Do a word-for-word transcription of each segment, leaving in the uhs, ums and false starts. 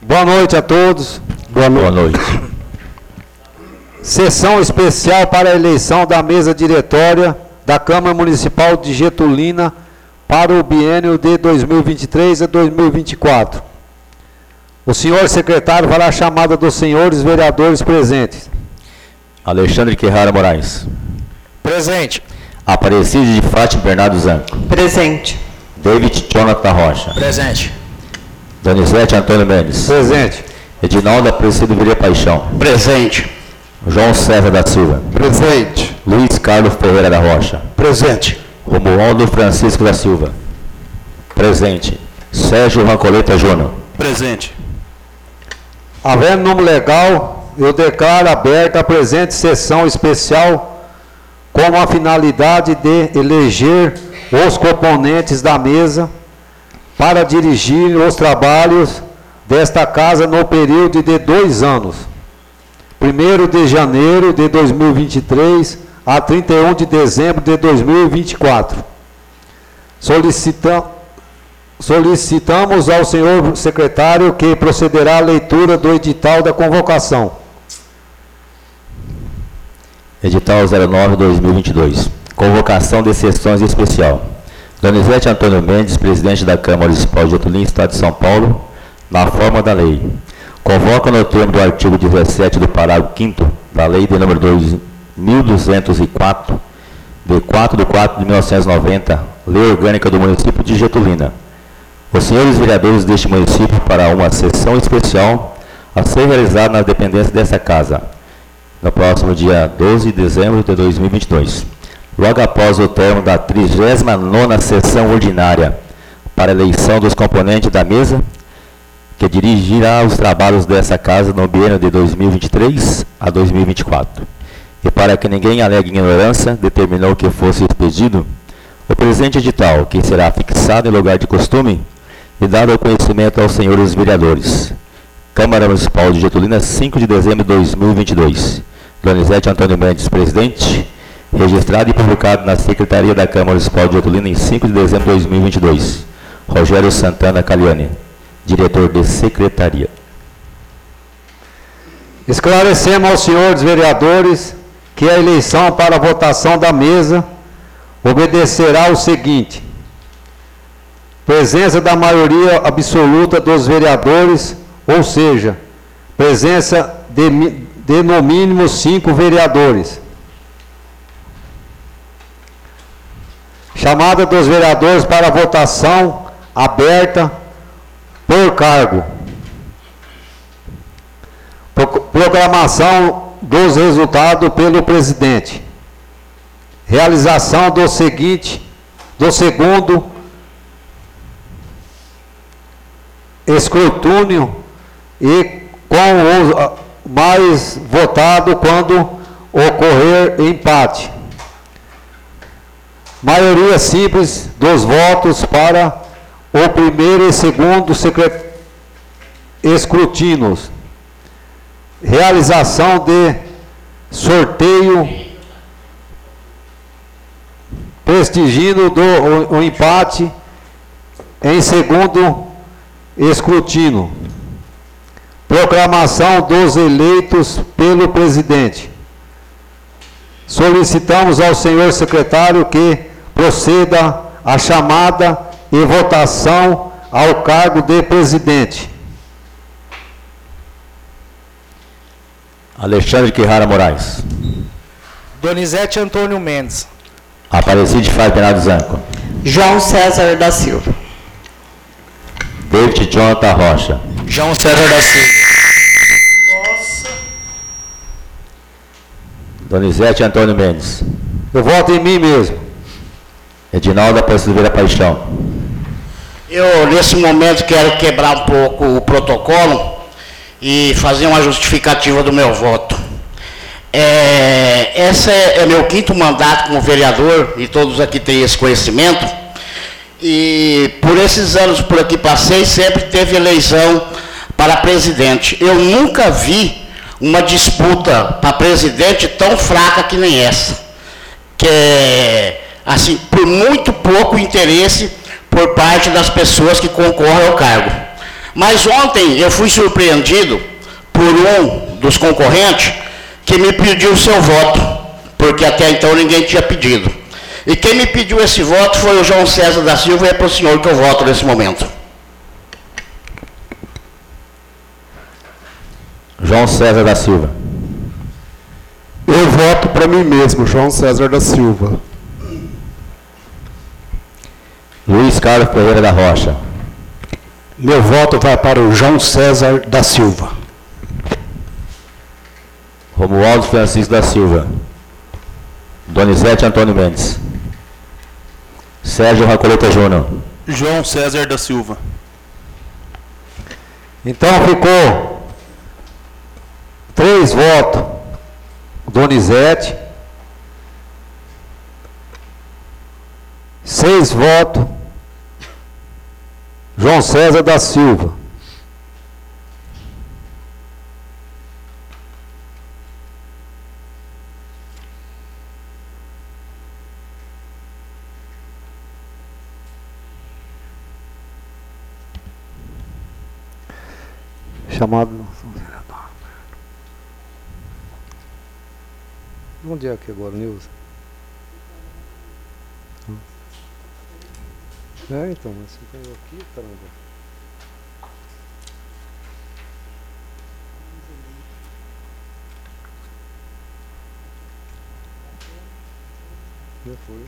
Boa noite a todos. Boa noite. Boa noite. Sessão especial para a eleição da mesa diretória da Câmara Municipal de Getulina para o biênio de dois mil e vinte e três a dois mil e vinte e quatro. O senhor secretário fará a chamada dos senhores vereadores presentes. Alexandre Querrara Moraes. Presente. Aparecido de Fátima Bernardo Zanco. Presente. David Jonathan Rocha. Presente. Donizete Antônio Mendes. Presente. Edinaldo Aparecido Viria Paixão. Presente. João César da Silva. Presente. Luiz Carlos Ferreira da Rocha. Presente. Romualdo Francisco da Silva. Presente. Sérgio Rancoleta Júnior. Presente. Havendo número legal, eu declaro aberta a presente sessão especial com a finalidade de eleger os componentes da mesa para dirigir os trabalhos desta casa no período de dois anos, primeiro de janeiro de dois mil e vinte e três a trinta e um de dezembro de dois mil e vinte e quatro. Solicita, solicitamos ao senhor secretário que procederá à leitura do edital da convocação. Edital zero nove barra dois mil e vinte e dois. Convocação de sessões especial. Donizete Antônio Mendes, presidente da Câmara Municipal de Getulina, Estado de São Paulo, na forma da lei. Convoca no termo do artigo dezessete do parágrafo quinto da lei de número dois mil duzentos e quatro, de quatro de quatro de mil novecentos e noventa, lei orgânica do município de Getulina, os senhores vereadores deste município para uma sessão especial a ser realizada nas dependências desta casa, no próximo dia doze de dezembro de dois mil e vinte e dois, logo após o término da trigésima nona sessão ordinária para a eleição dos componentes da mesa, que dirigirá os trabalhos dessa casa no biênio de dois mil e vinte e três a dois mil e vinte e quatro. E para que ninguém alegue ignorância, determinou que fosse expedido o presente edital, que será fixado em lugar de costume e dado ao conhecimento aos senhores vereadores. Câmara Municipal de Getulina, cinco de dezembro de dois mil e vinte e dois. Donizete Antônio Mendes, presidente, registrado e publicado na Secretaria da Câmara Municipal de Getulina em cinco de dezembro de dois mil e vinte e dois. Rogério Santana Caliani, diretor de Secretaria. Esclarecemos aos senhores vereadores que a eleição para a votação da mesa obedecerá o seguinte: presença da maioria absoluta dos vereadores, ou seja, presença de, de no mínimo cinco vereadores. Chamada dos vereadores para a votação aberta por cargo. Proclamação dos resultados pelo presidente. Realização do seguinte, do segundo escrutínio e com o mais votado quando ocorrer empate. Maioria simples dos votos para o primeiro e segundo escrutínios. Realização de sorteio prestigindo do, o, o empate em segundo escrutínio. Proclamação dos eleitos pelo presidente. Solicitamos ao senhor secretário que proceda a chamada e votação ao cargo de presidente. Alexandre Querrara Moraes. Donizete Antônio Mendes. Aparecido de Fátima Bernardo Zanco. João César da Silva. David Jonathan Rocha. João César da Silva. Nossa. Donizete Antônio Mendes. Eu voto em mim mesmo. Edinaldo Aparecido Viria Paixão. Eu, nesse momento, quero quebrar um pouco o protocolo e fazer uma justificativa do meu voto. É, esse é, é meu quinto mandato como vereador, e todos aqui têm esse conhecimento, e por esses anos por aqui passei, sempre teve eleição para presidente. Eu nunca vi uma disputa para presidente tão fraca que nem essa, que é, assim, por muito pouco interesse por parte das pessoas que concorrem ao cargo. Mas ontem eu fui surpreendido por um dos concorrentes que me pediu o seu voto, porque até então ninguém tinha pedido. E quem me pediu esse voto foi o João César da Silva, e é para o senhor que eu voto nesse momento. João César da Silva. Eu voto para mim mesmo, João César da Silva. Luiz Carlos Pereira da Rocha. Meu voto vai para o João César da Silva. Romualdo Francisco da Silva. Donizete Antônio Mendes. Sérgio Racoleta Júnior. João César da Silva. Então ficou três votos. Donizete. Seis votos. João César da Silva. Chamado. Onde é que agora, Nilson? É, então, mas você caiu aqui, caramba. Já foi.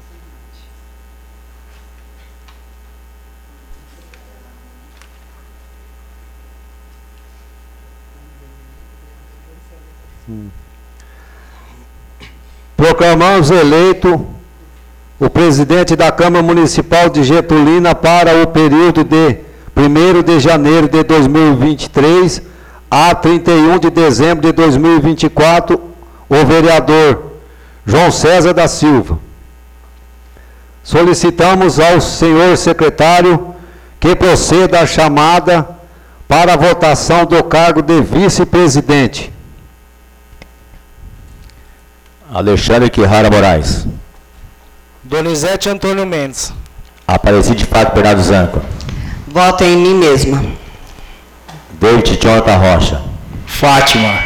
Hum. Proclamamos eleito o presidente da Câmara Municipal de Getulina para o período de primeiro de janeiro de dois mil e vinte e três a trinta e um de dezembro de dois mil e vinte e quatro, o vereador João César da Silva. Solicitamos ao senhor secretário que proceda a chamada para a votação do cargo de vice-presidente. Alexandre Quirrara Moraes. Donizete Antônio Mendes. Aparecido de Fato Bernardo Zanco. Voto em mim mesma. David Jonathan Rocha. Fátima.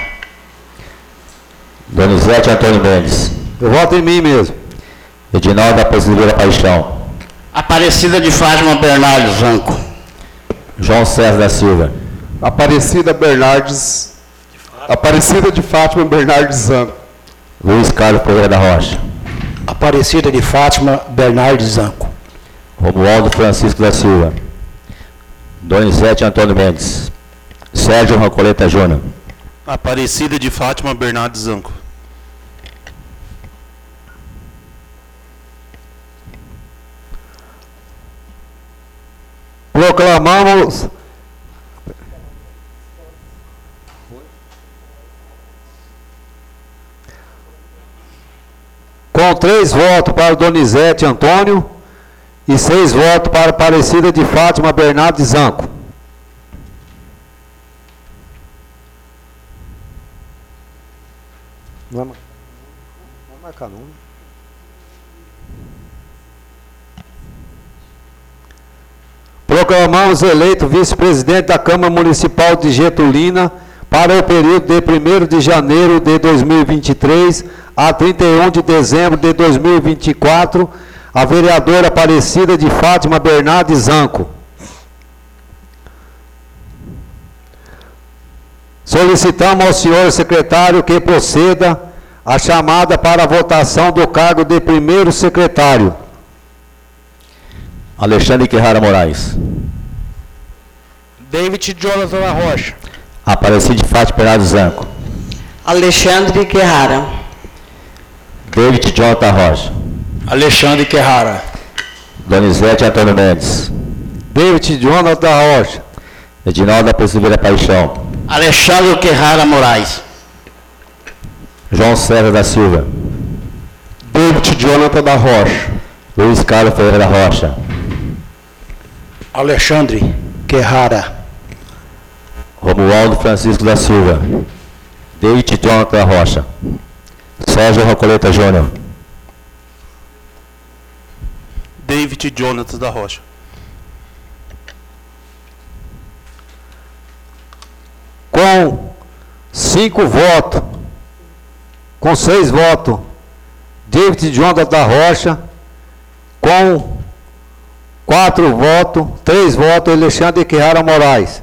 Donizete Antônio Mendes. Eu voto em mim mesmo. Edinaldo da Silveira Paixão. Aparecida de Fátima Bernardes Zanco. João César da Silva. Aparecida Bernardes. Aparecida de Fátima Bernardes Zanco. Luiz Carlos Pereira da Rocha. Aparecida de Fátima Bernardes Zanco. Romualdo Francisco da Silva. Donizete Antônio Mendes. Sérgio Racoleta Júnior. Aparecida de Fátima Bernardes Zanco. Proclamamos com três votos para o Donizete Antônio e seis votos para a Aparecida de Fátima Bernardes Zanco. Não vai marcar não. Proclamamos eleito vice-presidente da Câmara Municipal de Getulina para o período de primeiro de janeiro de dois mil e vinte e três a trinta e um de dezembro de dois mil e vinte e quatro, a vereadora Aparecida de Fátima Bernardes Zanco. Solicitamos ao senhor secretário que proceda a chamada para a votação do cargo de primeiro secretário. Alexandre Quirrara Moraes. David Jonathan da Rocha. Aparecido de Fátima Bernardes Zanco. Alexandre Quirrara. David Jonathan Rocha. Alexandre Quirrara. Donizete Antônio Mendes. David Jonathan da Rocha. Edinaldo da Silveira Paixão. Alexandre Quirrara Moraes. João César da Silva. David Jonathan da Rocha. Luiz Carlos Ferreira da Rocha. Alexandre Quirrara. Romualdo Francisco da Silva. David Jonathan da Rocha. Sérgio Racoleta Júnior. David Jonathan da Rocha. com cinco votos, com seis votos, David Jonas da Rocha, com quatro votos, três votos, Alexandre Quirara Moraes.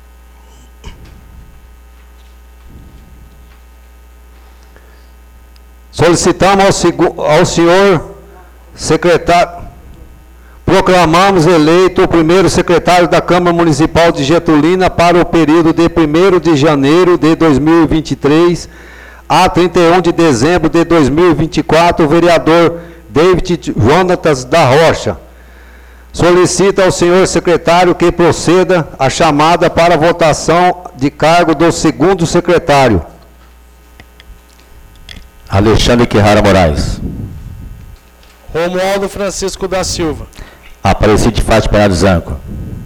Solicitamos ao, segu, ao senhor secretário, proclamamos eleito o primeiro secretário da Câmara Municipal de Getulina para o período de primeiro de janeiro de dois mil e vinte e três a trinta e um de dezembro de dois mil e vinte e quatro, o vereador David Jonatas da Rocha. Solicita ao senhor secretário que proceda a chamada para votação de cargo do segundo secretário. Alexandre Quirara Moraes. Romualdo Francisco da Silva. Aparecido de Fátima Bernardo Zanco.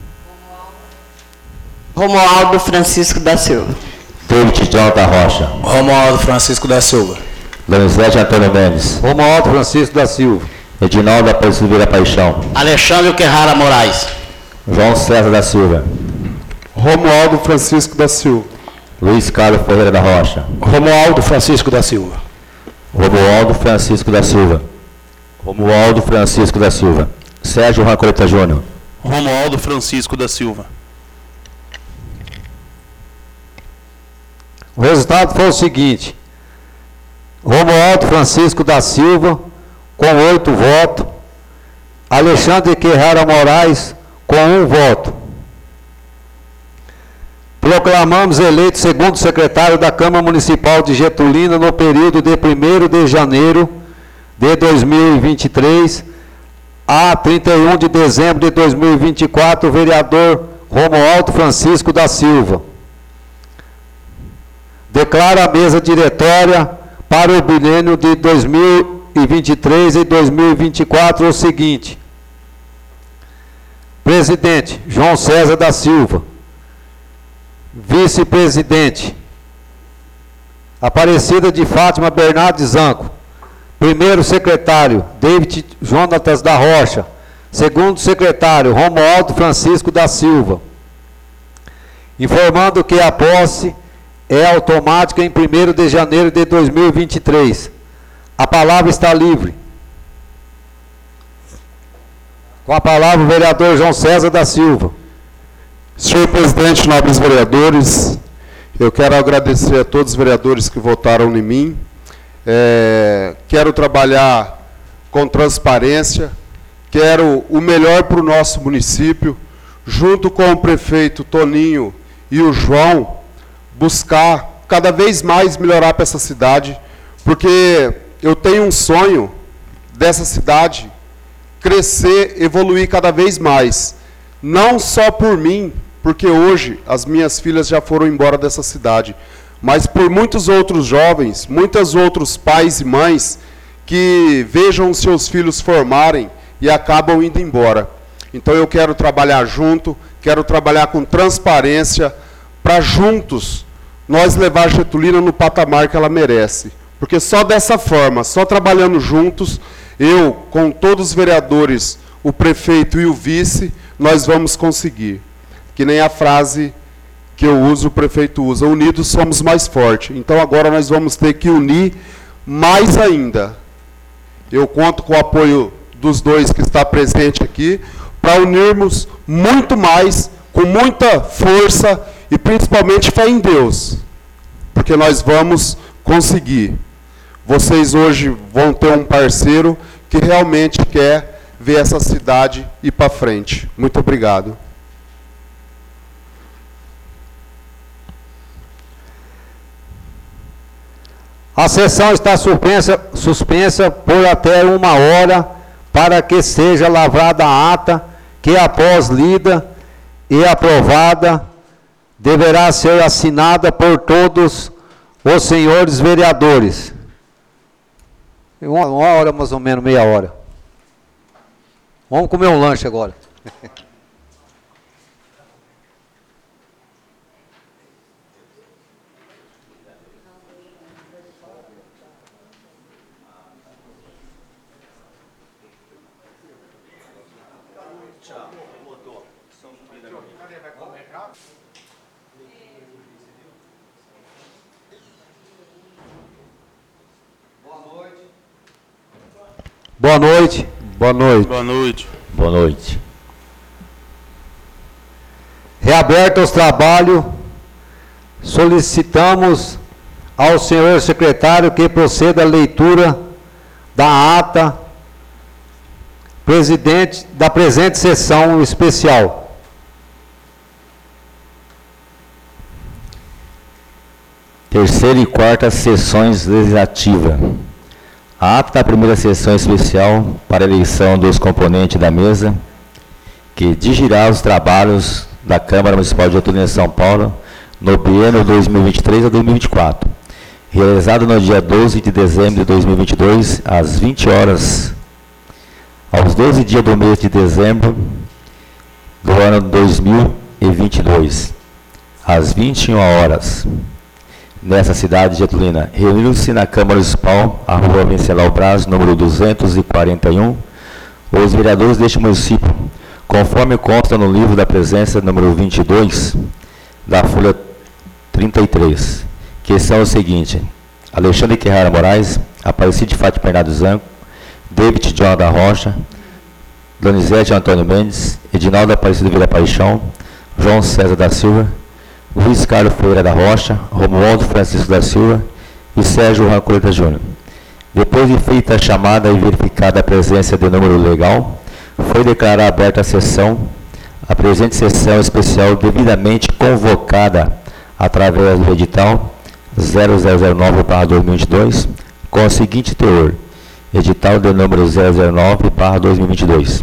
Romualdo Francisco da Silva. David Jonas da Rocha. Romualdo Francisco da Silva. Donizete Antônio Mendes. Romualdo Francisco da Silva. Edinaldo Aparecido Vieira Paixão. Alexandre Quirara Moraes. João César da Silva. Romualdo Francisco da Silva. Luiz Carlos Ferreira da Rocha. Romualdo Francisco da Silva. Romualdo Francisco da Silva. Romualdo Francisco da Silva. Sérgio Rancoleta Júnior. Romualdo Francisco da Silva. O resultado foi o seguinte: Romualdo Francisco da Silva, com oito votos, Alexandre Quirara Moraes, com um voto. Proclamamos eleito segundo secretário da Câmara Municipal de Getulina no período de primeiro de janeiro de dois mil e vinte e três a trinta e um de dezembro de dois mil e vinte e quatro, o vereador Romualdo Francisco da Silva. Declara a mesa diretória para o bilênio de dois mil e vinte e três e dois mil e vinte e quatro o seguinte: presidente, João César da Silva. Vice-presidente, Aparecida de Fátima Bernardes Zanco. Primeiro secretário, David Jonatas da Rocha. Segundo secretário, Romualdo Francisco da Silva. Informando que a posse é automática em primeiro de janeiro de dois mil e vinte e três. A palavra está livre. Com a palavra o vereador João César da Silva. Senhor presidente, nobres vereadores, eu quero agradecer a todos os vereadores que votaram em mim. É, quero trabalhar com transparência, quero o melhor para o nosso município, junto com o prefeito Toninho e o João, buscar cada vez mais melhorar para essa cidade, porque eu tenho um sonho dessa cidade crescer, evoluir cada vez mais, não só por mim, porque hoje as minhas filhas já foram embora dessa cidade, mas por muitos outros jovens, muitos outros pais e mães que vejam os seus filhos formarem e acabam indo embora. Então eu quero trabalhar junto, quero trabalhar com transparência, para juntos nós levar a Getulina no patamar que ela merece. Porque só dessa forma, só trabalhando juntos, eu, com todos os vereadores, o prefeito e o vice, nós vamos conseguir. Que nem a frase que eu uso, o prefeito usa, unidos somos mais fortes. Então agora nós vamos ter que unir mais ainda. Eu conto com o apoio dos dois que está presente aqui, para unirmos muito mais, com muita força e principalmente fé em Deus. Porque nós vamos conseguir. Vocês hoje vão ter um parceiro que realmente quer ver essa cidade ir para frente. Muito obrigado. A sessão está suspensa, suspensa por até uma hora para que seja lavrada a ata que, após lida e aprovada, deverá ser assinada por todos os senhores vereadores. Uma, uma hora, mais ou menos, meia hora. Vamos comer um lanche agora. Boa noite. Boa noite. Boa noite. Boa noite. Reaberto os trabalhos, solicitamos ao senhor secretário que proceda a leitura da ata presidente, da presente sessão especial. Terceira e quarta sessões legislativas. A ata da primeira sessão especial para a eleição dos componentes da mesa, que dirigirá os trabalhos da Câmara Municipal de Getulina de São Paulo no biênio dois mil e vinte e três a dois mil e vinte e quatro, realizado no dia doze de dezembro de dois mil e vinte e dois, às vinte horas, aos doze dias do mês de dezembro do ano dois mil e vinte e dois, às vinte e uma horas, nessa cidade de Getulina, reuniram-se na Câmara Municipal, a rua Venceslau Braz, número duzentos e quarenta e um, os vereadores deste município, conforme consta no livro da presença número vinte e dois, da folha trinta e três, que são os seguintes: Alexandre Querrara Moraes, Aparecido de Fátima Bernardo Zanco, David John da Rocha, Donizete Antônio Mendes, Edinaldo Aparecido Vila Paixão, João César da Silva, Luiz Carlos Ferreira da Rocha, Romualdo Francisco da Silva e Sérgio Rancoleta Júnior. Depois de feita a chamada e verificada a presença de número legal, foi declarada aberta a sessão, a presente sessão especial devidamente convocada através do edital zero zero zero nove barra dois mil e vinte e dois, com o seguinte teor: edital de número zero zero nove barra dois mil e vinte e dois.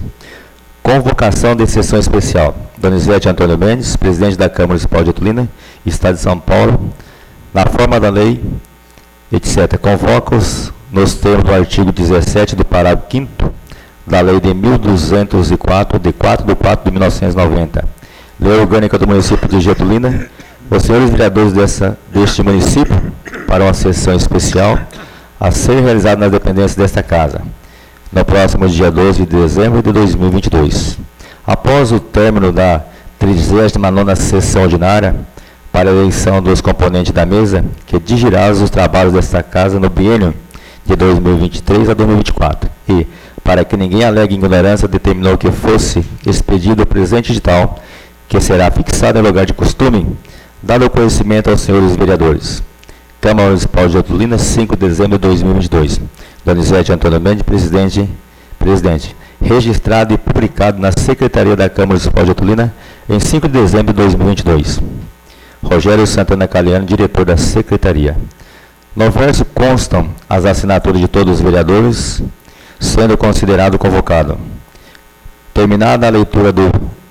Convocação de sessão especial. Donizete Antônio Mendes, presidente da Câmara Municipal de Getulina, Estado de São Paulo, na forma da lei, etcétera. Convoca-os nos termos do artigo dezessete do parágrafo quinto da lei de mil duzentos e quatro, de quatro de quatro de mil novecentos e noventa. Lei Orgânica do Município de Getulina. Os senhores vereadores dessa, deste município para uma sessão especial a ser realizada nas dependências desta casa, no próximo dia doze de dezembro de dois mil e vinte e dois. Após o término da trigésima nona sessão ordinária para a eleição dos componentes da mesa, que dirigirá os trabalhos desta casa no biênio de dois mil e vinte e três a dois mil e vinte e quatro, e, para que ninguém alegue ignorância, determinou que fosse expedido o presente edital, que será fixado em lugar de costume, dado o conhecimento aos senhores vereadores. Câmara Municipal de Getulina, cinco de dezembro de dois mil e vinte e dois. Donizete Antônio Mendes, presidente, presidente. Registrado e publicado na Secretaria da Câmara Municipal de Getulina em cinco de dezembro de dois mil e vinte e dois. Rogério Santana Caliano, diretor da Secretaria. No verso constam as assinaturas de todos os vereadores, sendo considerado convocado. Terminada a leitura do,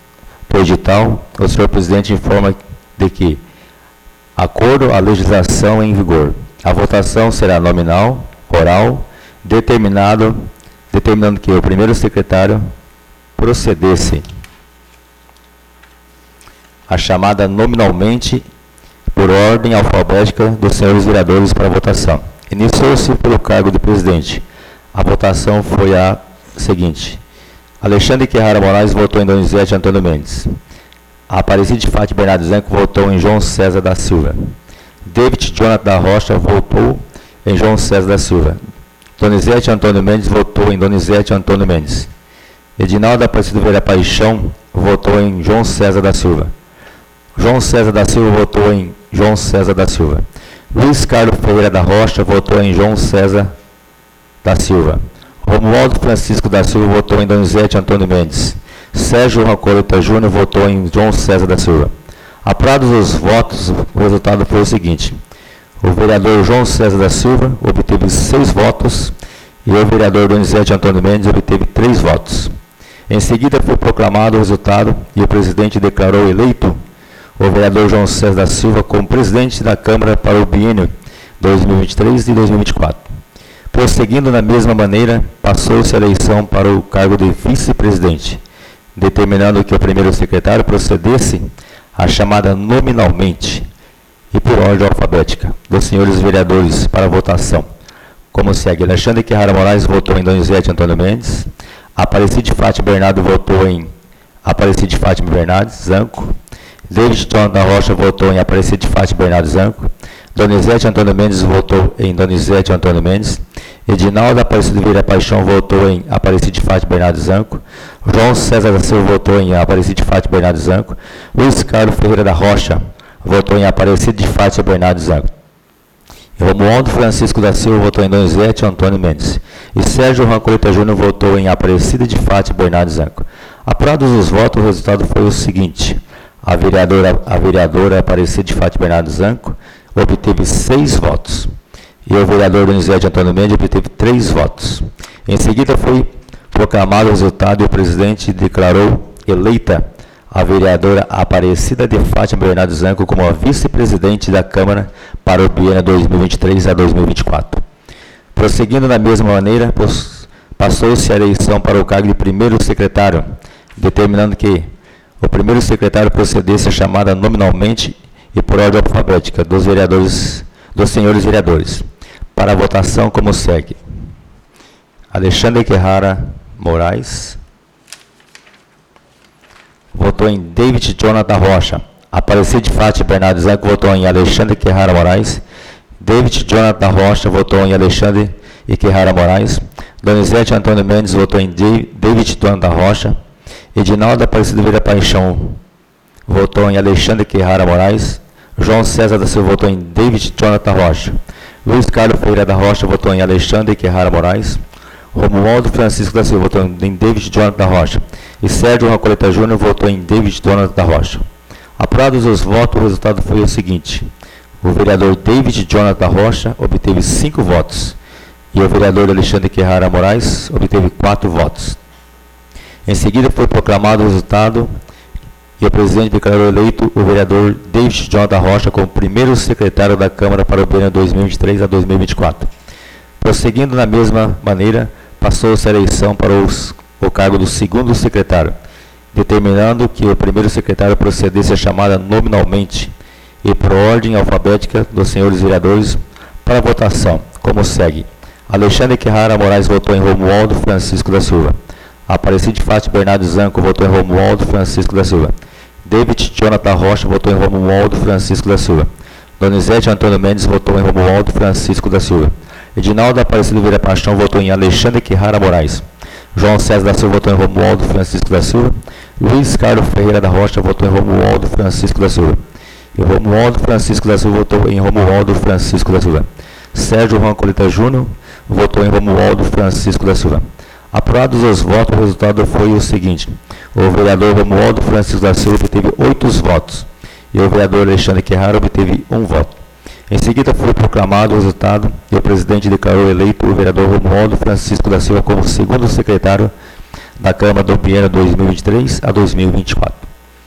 do edital, o senhor presidente informa de que, acordo à legislação em vigor, a votação será nominal, oral, determinado, determinando que o primeiro secretário procedesse a chamada nominalmente por ordem alfabética dos senhores vereadores para votação. Iniciou-se pelo cargo de presidente. A votação foi a seguinte: Alexandre Querrara Moraes votou em Donizete Antônio Mendes. Aparecido de Fátima Bernardo Zanco votou em João César da Silva. David Jonathan da Rocha votou em João César da Silva. Donizete Antônio Mendes votou em Donizete Antônio Mendes. Edinaldo Aparecido Vieira Paixão votou em João César da Silva. João César da Silva votou em João César da Silva. Luiz Carlos Ferreira da Rocha votou em João César da Silva. Romualdo Francisco da Silva votou em Donizete Antônio Mendes. Sérgio Rancoleta Júnior votou em João César da Silva. Apurados os votos, o resultado foi o seguinte: o vereador João César da Silva obteve seis votos e o vereador Donizete Antônio Mendes obteve três votos. Em seguida foi proclamado o resultado e o presidente declarou eleito o vereador João César da Silva como presidente da Câmara para o biênio dois mil e vinte e três e dois mil e vinte e quatro. Prosseguindo da mesma maneira, passou-se a eleição para o cargo de vice-presidente, determinando que o primeiro secretário procedesse à chamada nominalmente e por ordem alfabética dos senhores vereadores para votação, como segue: Alexandre Querrara Moraes votou em Donizete Antônio Mendes. Aparecido de Fátima Bernardo votou em Aparecido de Fátima Bernardo Zanco. David John da Rocha votou em Aparecido de Fátima Bernardo Zanco. Donizete Antônio Mendes votou em Donizete Antônio Mendes. Edinaldo Aparecido Vieira Paixão votou em Aparecido de Fátima Bernardo Zanco. João César da Silva votou em Aparecido de Fátima Bernardo Zanco. Luiz Carlos Ferreira da Rocha votou em Aparecido de Fátima Bernardo Zanco. Romualdo Francisco da Silva votou em Donizete Antônio Mendes. E Sérgio Rancoleta Júnior votou em Aparecida de Fátima Bernardo Zanco. Apurados os votos, o resultado foi o seguinte. A vereadora, a vereadora Aparecida de Fátima Bernardo Zanco obteve seis votos. E o vereador Donizete Antônio Mendes obteve três votos. Em seguida foi proclamado o resultado e o presidente declarou eleita a vereadora Aparecida de Fátima Bernardo Zanco como a vice-presidente da Câmara para o biênio dois mil e vinte e três a dois mil e vinte e quatro. Prosseguindo da mesma maneira, passou-se a eleição para o cargo de primeiro secretário, determinando que o primeiro secretário procedesse a chamada nominalmente e por ordem alfabética dos vereadores, dos senhores vereadores, para a votação como segue. Alexandre Querrara Moraes votou em David Jonathan Rocha. Aparecido de Fátima Bernardo Zanco votou em Alexandre Querrara Moraes. David Jonathan Rocha votou em Alexandre e Querrara Moraes. Donizete Antônio Mendes votou em David Jonathan Rocha. Edinaldo Aparecido Vieira Paixão votou em Alexandre Querrara Moraes. João César da Silva votou em David Jonathan Rocha. Luiz Carlos Ferreira da Rocha votou em Alexandre Querrara Moraes. Romualdo Francisco da Silva votou em David Jonathan Rocha. E Sérgio Rancoleta Júnior votou em David Jonathan Rocha. Apurados os votos, o resultado foi o seguinte. O vereador David Jonathan Rocha obteve cinco votos. E o vereador Alexandre Querrara Moraes obteve quatro votos. Em seguida foi proclamado o resultado e o presidente declarou eleito o vereador David Jonathan Rocha como primeiro secretário da Câmara para o biênio dois mil e vinte e três a dois mil e vinte e quatro. Prosseguindo da mesma maneira, passou-se a eleição para os, o cargo do segundo secretário, determinando que o primeiro secretário procedesse a chamada nominalmente e por ordem alfabética dos senhores vereadores para a votação, como segue. Alexandre Querrara Moraes votou em Romualdo Francisco da Silva. Aparecido de Fátima Bernardo Zanco votou em Romualdo Francisco da Silva. David Jonathan Rocha votou em Romualdo Francisco da Silva. Donizete Antônio Mendes votou em Romualdo Francisco da Silva. Edinaldo Aparecido Vieira Paixão votou em Alexandre Querrara Moraes. João César da Silva votou em Romualdo Francisco da Silva. Luiz Carlos Ferreira da Rocha votou em Romualdo Francisco da Silva. E Romualdo Francisco da Silva votou em Romualdo Francisco da Silva. Sérgio Rancoleta Júnior votou em Romualdo Francisco da Silva. Apurados os votos, o resultado foi o seguinte. O vereador Romualdo Francisco da Silva obteve oito votos. E o vereador Alexandre Querrara obteve um voto. Em seguida foi proclamado o resultado e o presidente declarou eleito o vereador Romualdo Francisco da Silva como segundo secretário da Câmara do biênio dois mil e vinte e três a dois mil e vinte e quatro.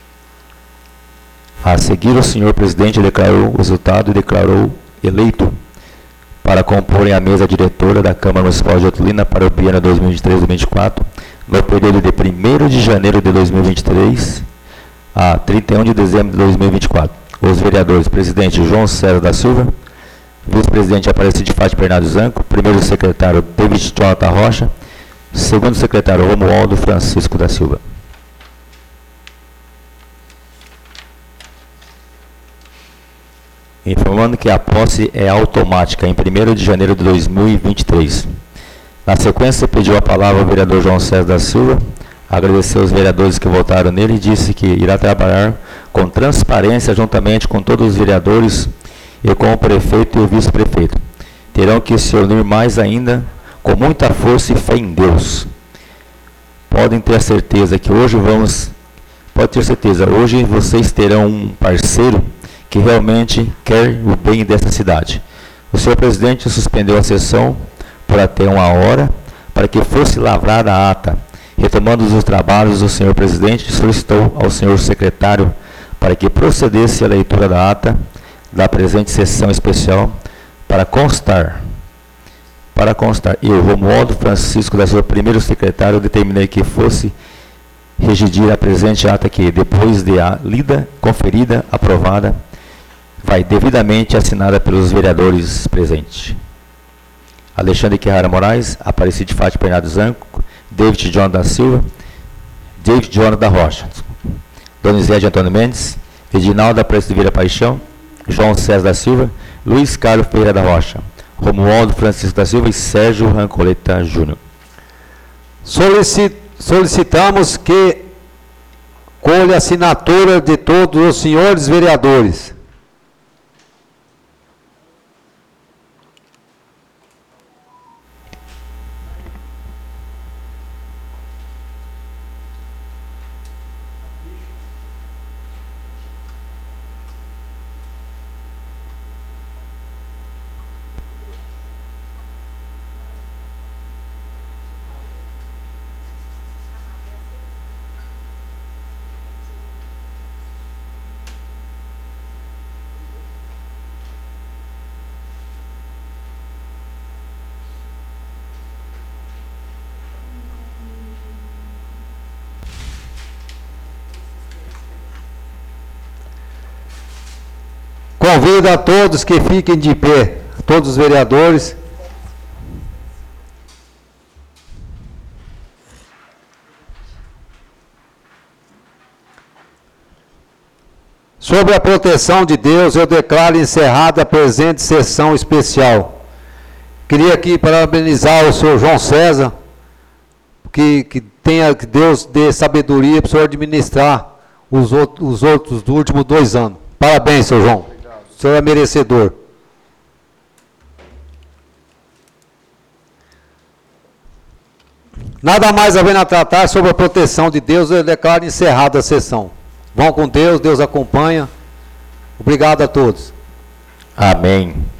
A seguir, o senhor presidente declarou o resultado e declarou eleito para comporem a mesa diretora da Câmara Municipal de Otlina para o biênio dois mil e vinte e três a dois mil e vinte e quatro, no período de primeiro de janeiro de dois mil e vinte e três a trinta e um de dezembro de dois mil e vinte e quatro. Os vereadores, presidente João César da Silva, vice-presidente Aparecido de Fátima Bernardo Zanco, primeiro secretário David Jonathan Rocha, segundo secretário Romualdo Francisco da Silva. Informando que a posse é automática em primeiro de janeiro de dois mil e vinte e três. Na sequência, pediu a palavra ao vereador João César da Silva, agradeceu os vereadores que votaram nele e disse que irá trabalhar com transparência juntamente com todos os vereadores e com o prefeito e o vice-prefeito. Terão que se unir mais ainda com muita força e fé em Deus. Podem ter certeza que hoje vamos, pode ter certeza, hoje vocês terão um parceiro que realmente quer o bem dessa cidade. O senhor presidente suspendeu a sessão por até uma hora para que fosse lavrada a ata. Retomando os trabalhos, o senhor presidente solicitou ao senhor secretário para que procedesse a leitura da ata da presente sessão especial para constar, para constar, eu, Romualdo Francisco da Silva, primeiro secretário, determinei que fosse redigir a presente ata que, depois de a lida, conferida, aprovada, vai devidamente assinada pelos vereadores presentes. Alexandre Querrara Moraes, Aparecido de Fátima Bernardo Zanco, David Jonathan da Silva, David Jonathan da Rocha, Donizete Antônio Mendes, Edinaldo Aparecido Vieira Paixão, João César da Silva, Luiz Carlos Ferreira da Rocha, Romualdo Francisco da Silva e Sérgio Rancoleta Júnior. Solici- Solicitamos que colhe a assinatura de todos os senhores vereadores. Convido a todos que fiquem de pé, todos os vereadores. Sobre a proteção de Deus, eu declaro encerrada a presente sessão especial. Queria aqui parabenizar o senhor João César, que, que, tenha, que Deus dê sabedoria para o senhor administrar os outros, os outros dos últimos dois anos. Parabéns, senhor João. O senhor é merecedor. Nada mais havendo a tratar sobre a proteção de Deus, eu declaro encerrada a sessão. Vão com Deus, Deus acompanha. Obrigado a todos. Amém.